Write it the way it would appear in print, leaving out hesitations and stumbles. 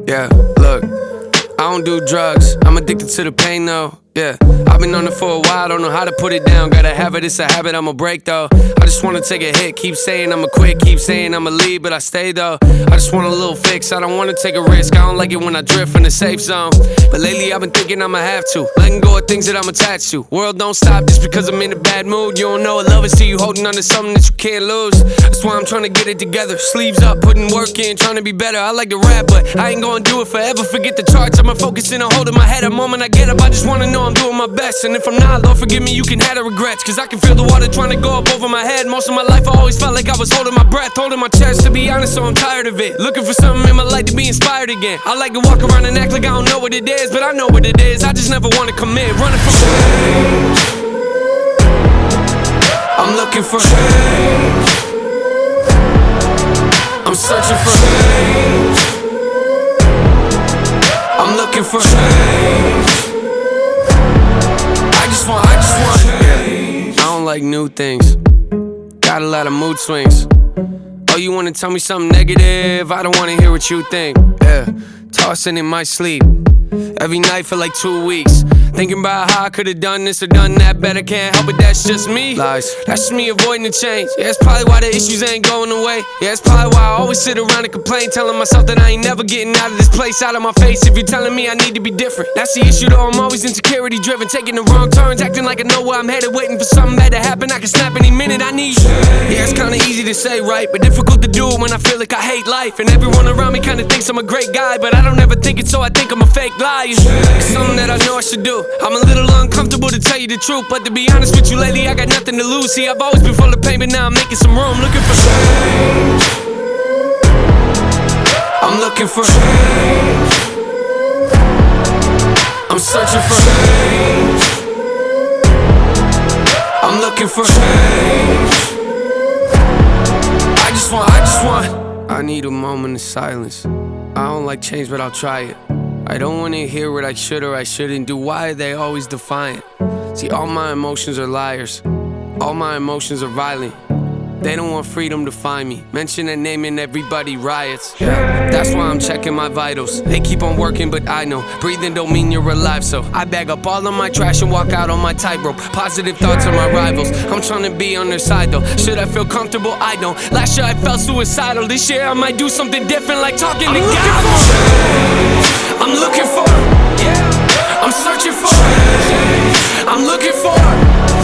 Yeah, look, I don't do drugs, I'm addicted to the pain though. Yeah, I've been on it for a while, don't know how to put it down. Gotta have it, it's a habit, I'ma break though. I just wanna take a hit, keep saying I'ma quit, keep saying I'ma leave, but I stay though. I just want a little fix, I don't wanna take a risk. I don't like it when I drift in the safe zone. But lately I've been thinking I'ma have to letting go of things that I'm attached to. World don't stop just because I'm in a bad mood. You don't know what love is till you holding on to something that you can't lose. That's why I'm trying to get it together, sleeves up, putting work in, trying to be better. I like to rap, but I ain't gonna do it forever. Forget the charts, I'ma focus in on holding my head. A moment I get up, I just wanna know I'm doing my best. And if I'm not, Lord forgive me, you can have the regrets. Cause I can feel the water trying to go up over my head. Most of my life I always felt like I was holding my breath, holding my chest, to be honest, so I'm tired of it. Looking for something in my life to be inspired again. I like to walk around and act like I don't know what it is, but I know what it is, I just never wanna commit. Running from change, I'm looking for change, I'm searching for change, I'm looking for change. I just want change. I don't like new things, got a lot of mood swings. Oh, you wanna tell me something negative? I don't wanna hear what you think. Yeah, tossing in my sleep every night for like 2 weeks, thinking about how I could've done this or done that better. Can't help it, that's just me. Lies, that's just me avoiding the change. Yeah, that's probably why the issues ain't going away. Yeah, that's probably why I always sit around and complain, telling myself that I ain't never getting out of this place, out of my face. If you're telling me I need to be different, that's the issue though. I'm always insecurity driven, taking the wrong turns, acting like I know where I'm headed, waiting for something bad to happen. I can snap any minute I need. Yeah, it's kinda easy to say, right, but difficult to do when I feel like I hate life. And everyone around me kinda thinks I'm a great guy, but I don't ever think it, so I think I'm a fake liar. It's something that I know I should do. I'm a little uncomfortable to tell you the truth, but to be honest with you lately, I got nothing to lose. See, I've always been full of pain, but now I'm making some room, looking for change. I'm looking for change, I'm searching for change, I'm looking for change. I need a moment of silence. I don't like change, but I'll try it. I don't wanna hear what I should or I shouldn't do. Why are they always defiant? See, all my emotions are liars, all my emotions are violent. They don't want freedom to find me. Mention a name and everybody riots. Yeah, that's why I'm checking my vitals. They keep on working, but I know breathing don't mean you're alive. So I bag up all of my trash and walk out on my tightrope. Positive thoughts are my rivals, I'm trying to be on their side though. Should I feel comfortable? I don't. Last year I felt suicidal. This year I might do something different, like talking to God. I'm looking for, yeah, I'm searching for, I'm looking for.